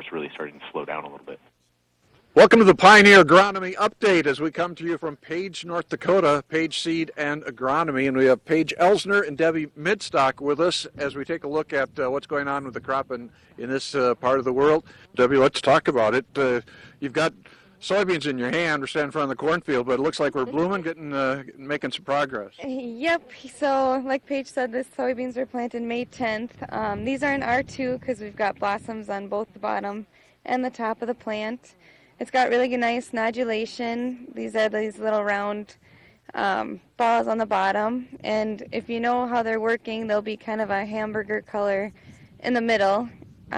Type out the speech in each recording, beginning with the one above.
it's really starting to slow down a little bit. Welcome to the Pioneer Agronomy Update as we come to you from Page, North Dakota, Page Seed and Agronomy. And we have Paige Elsner and Debbie Midstock with us as we take a look at what's going on with the crop in this part of the world. Debbie, let's talk about it. You've got soybeans in your hand. We're standing in front of the cornfield, but it looks like we're blooming, making some progress. Yep. So like Paige said, the soybeans were planted May 10th. These are in R2 because we've got blossoms on both the bottom and the top of the plant. It's got really nice nodulation. These are these little round balls on the bottom. And if you know how they're working, they'll be kind of a hamburger color in the middle.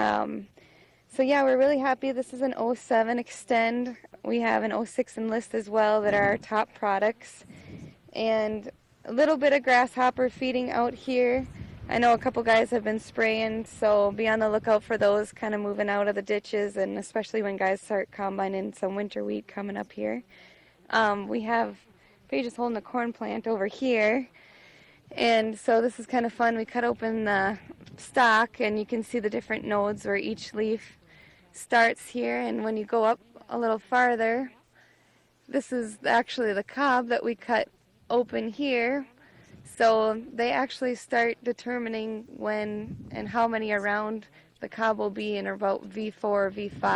So yeah, we're really happy. This is an 07 Extend. We have an 06 Enlist as well that are our top products. And a little bit of grasshopper feeding out here. I know a couple guys have been spraying, so be on the lookout for those kind of moving out of the ditches, and especially when guys start combining some winter wheat coming up here. We have Paige is holding a corn plant over here, and so this is kind of fun. We cut open the stalk, and you can see the different nodes where each leaf starts here, and when you go up a little farther, this is actually the cob that we cut open here. So they actually start determining when and how many around the cob will be in about V4 or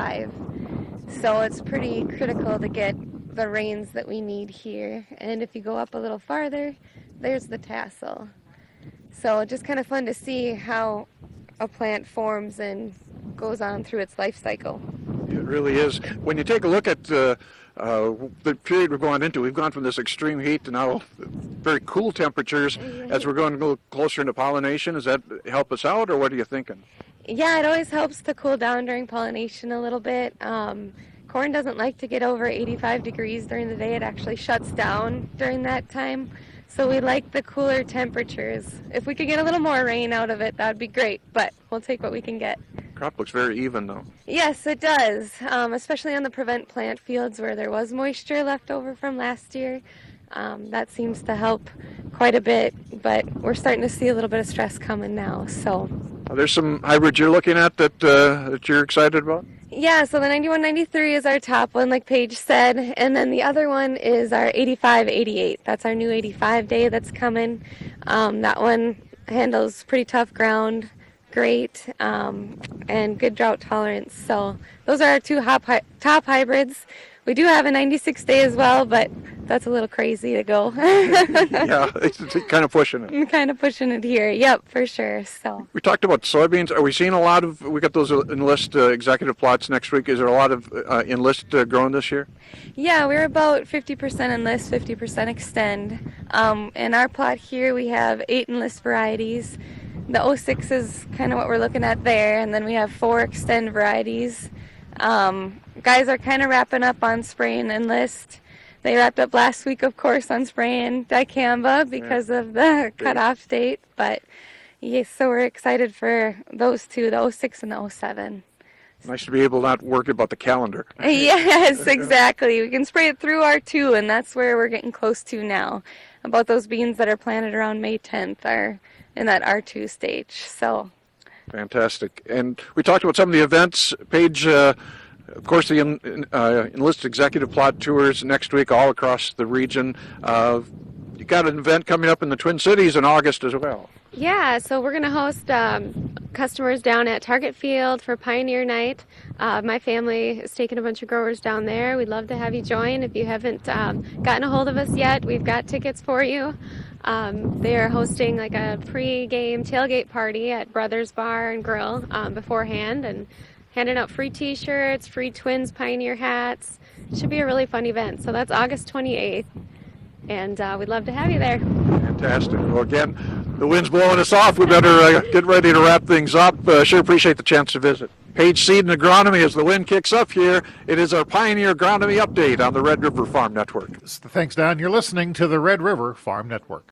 V5. So it's pretty critical to get the rains that we need here. And if you go up a little farther, there's the tassel. So just kind of fun to see how a plant forms and goes on through its life cycle. It really is. When you take a look at the period we're going into, we've gone from this extreme heat to now very cool temperatures as we're going to go closer into pollination. Does that help us out, or what are you thinking? Yeah, it always helps to cool down during pollination a little bit. Corn doesn't like to get over 85 degrees during the day. It actually shuts down during that time. So we like the cooler temperatures. If we could get a little more rain out of it, that'd be great, but we'll take what we can get. Crop looks very even, though. Yes, it does, especially on the prevent plant fields where there was moisture left over from last year. That seems to help quite a bit, but we're starting to see a little bit of stress coming now. So, there's some hybrids you're looking at that you're excited about? Yeah, so the 9193 is our top one, like Paige said, and then the other one is our 8588. That's our new 85 day that's coming. That one handles pretty tough ground, great, and good drought tolerance. So those are our two top hybrids. We do have a 96 day as well, but that's a little crazy to go. Yeah, it's kind of pushing it. I'm kind of pushing it here. Yep, for sure. So we talked about soybeans. Are we seeing a lot of? We got those Enlist executive plots next week. Is there a lot of Enlist growing this year? Yeah, we're about 50% Enlist, 50% Extend. In our plot here, we have 8 Enlist varieties. The 06 is kind of what we're looking at there, and then we have 4 Extend varieties. Guys are kind of wrapping up on spraying Enlist. They wrapped up last week, of course, on spraying dicamba because of the cutoff date. But yes, so we're excited for those two, the 06 and the 07. Nice to be able to not worry about the calendar. Yes, exactly. We can spray it through R2, and that's where we're getting close to now. About those beans that are planted around May 10th are in that R2 stage. So fantastic. And we talked about some of the events. Paige, of course, the Enlist Executive Plot Tours next week all across the region. You got an event coming up in the Twin Cities in August as well. Yeah, so we're going to host customers down at Target Field for Pioneer Night. My family is taking a bunch of growers down there. We'd love to have you join. If you haven't gotten a hold of us yet, we've got tickets for you. They are hosting like a pre-game tailgate party at Brothers Bar and Grill beforehand, and handing out free t-shirts, free Twins Pioneer hats. It should be a really fun event. So that's August 28th, and we'd love to have you there. Fantastic. Well, again, the wind's blowing us off. We better get ready to wrap things up. Sure appreciate the chance to visit. Page Seed and Agronomy, as the wind kicks up here, it is our Pioneer Agronomy Update on the Red River Farm Network. Thanks, Don. You're listening to the Red River Farm Network.